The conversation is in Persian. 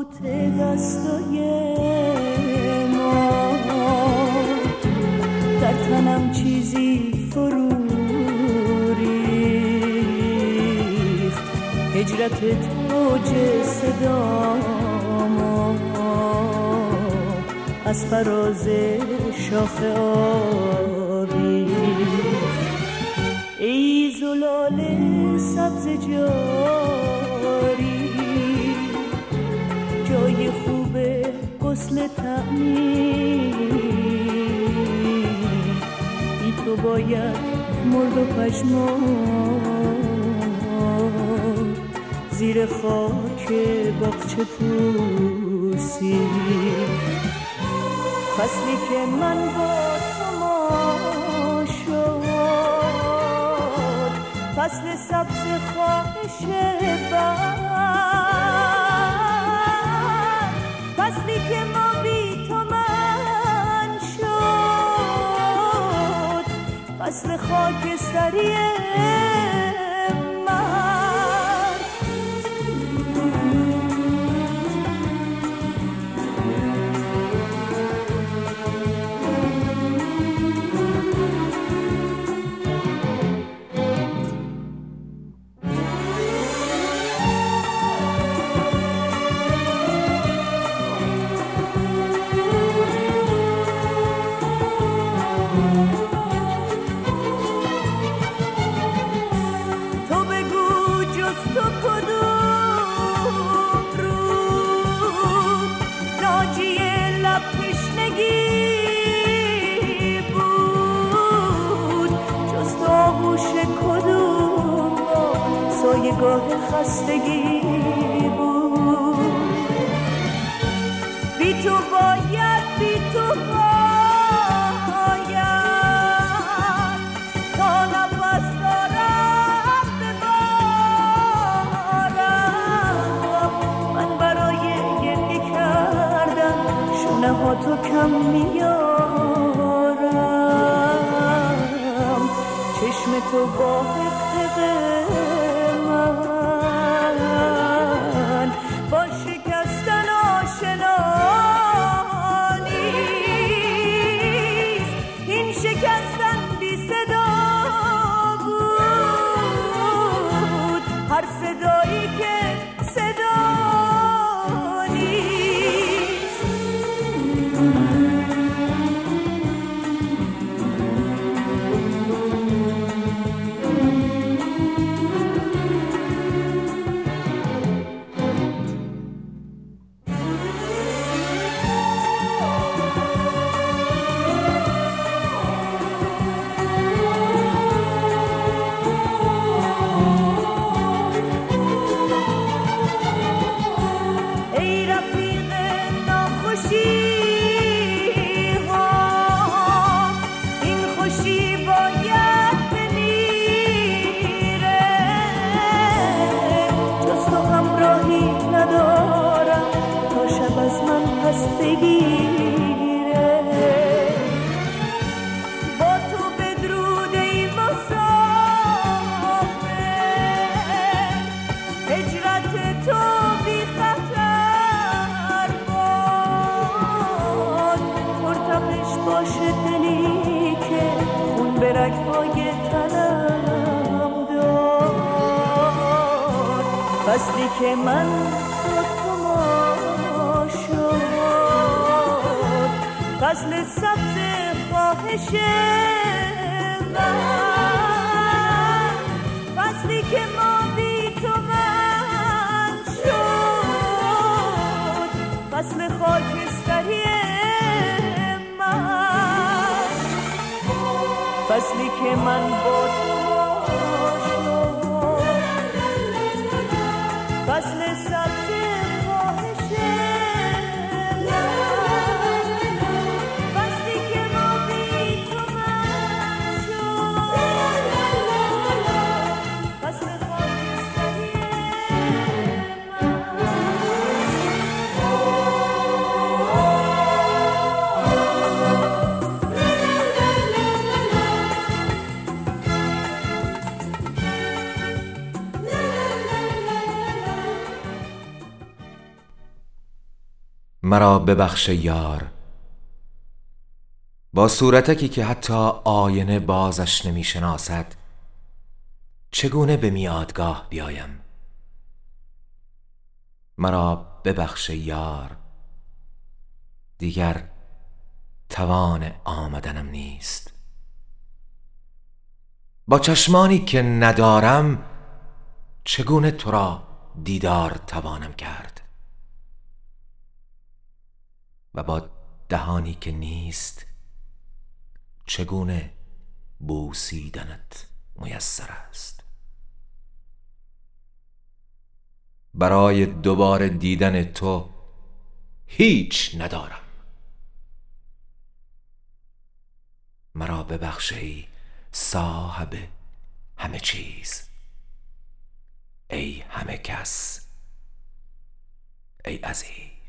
تابوت دستای ما، در تنم چیزی فرو ریخت، هجرتت اوج صدامو از فراز شاخه آویخت. ای زلال سبز جاری، جای خوب غسل تعمیر، بی تو باید مرد و پشمان زیر خاک باغچه پوسی. فصلی که من با تو ما شد، فصل سبز خواهش بر، فصلی که ما بی تو من شد، فصل خاکستری گاه خستگی بود. بی تو باید، بی تو باید تا نفس دارم ببارم. من برای گریه کردن شونه ها تو کم میارم. چشم تو با حقه با شکستن آشنا نیست. این شکستن بی صدا بود، هر صدایی که صدا نیست. با تو بدرود ای مسافر، هجرت تو بی خطر باد. مرتبش باشه دلی که خون به رگ‌های تنم داد. فصلی که من فصل سبز خواهش من، فصلی که ما بی تو من شد، فصل خاکستری من، فصلی که من با تو شد، فصل سبز خواهش مرا ببخش یار، با صورتکی که حتی آینه بازش نمی شناسد چگونه به میادگاه بیایم؟ مرا ببخش یار، دیگر توان آمدنم نیست. با چشمانی که ندارم چگونه تو را دیدار توانم کرد؟ و با دهانی که نیست چگونه بوسیدنت میسر است؟ برای دوباره دیدن تو هیچ ندارم. مرا ببخش ای صاحب همه چیز، ای همه کس، ای عزیز.